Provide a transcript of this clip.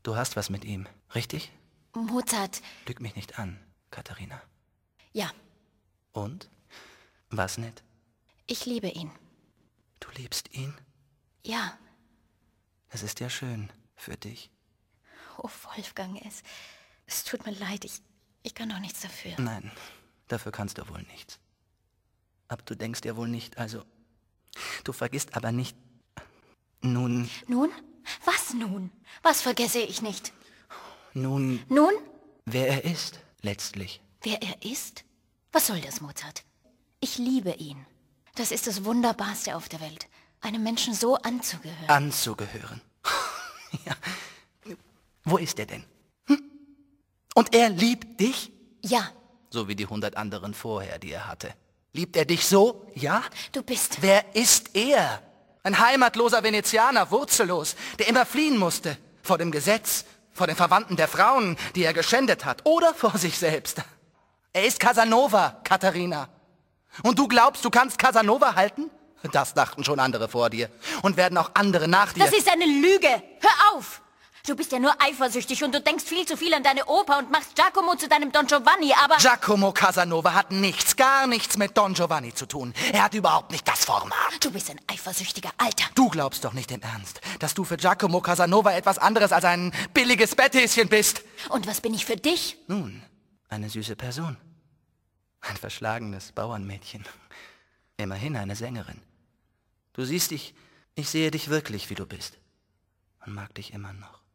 Du hast was mit ihm, richtig? Mozart. Lüg mich nicht an, Katharina. Ja, Und? Was nicht? ich liebe ihn. Du liebst ihn? Ja. Es ist ja schön für dich. Oh, Wolfgang, es tut mir leid. Ich kann doch nichts dafür. Nein, dafür kannst du wohl nichts. Aber du denkst ja wohl nicht, also... Du vergisst aber nicht... Nun... Nun? Was nun? Was vergesse ich nicht? Nun... Nun? Wer er ist, letztlich. Wer er ist? Was soll das, Mozart? Ich liebe ihn. Das ist das Wunderbarste auf der Welt. Einem Menschen so anzugehören. Anzugehören. Ja. Wo ist er denn? Hm? Und er liebt dich? Ja, So wie die 100 anderen vorher, die er hatte. Liebt er dich so? Ja? du bist... Wer ist er? Ein heimatloser Venezianer, wurzellos, der immer fliehen musste. Vor dem Gesetz, vor den Verwandten der Frauen, die er geschändet hat. Oder vor sich selbst. Er ist Casanova, Katharina. Und du glaubst, du kannst Casanova halten? Das dachten schon andere vor dir. Und werden auch andere nach dir. Das ist eine Lüge! Hör auf! Du bist ja nur eifersüchtig und du denkst viel zu viel an deine Oper und machst Giacomo zu deinem Don Giovanni, aber... Giacomo Casanova hat nichts, gar nichts mit Don Giovanni zu tun. Er hat überhaupt nicht das Format. Du bist ein eifersüchtiger Alter. Du glaubst doch nicht im Ernst, dass du für Giacomo Casanova etwas anderes als ein billiges Betthäschen bist. Und was bin ich für dich? Nun, eine süße Person. Ein verschlagenes Bauernmädchen. Immerhin eine Sängerin. Du siehst dich, ich sehe dich wirklich, wie du bist. Und mag dich immer noch.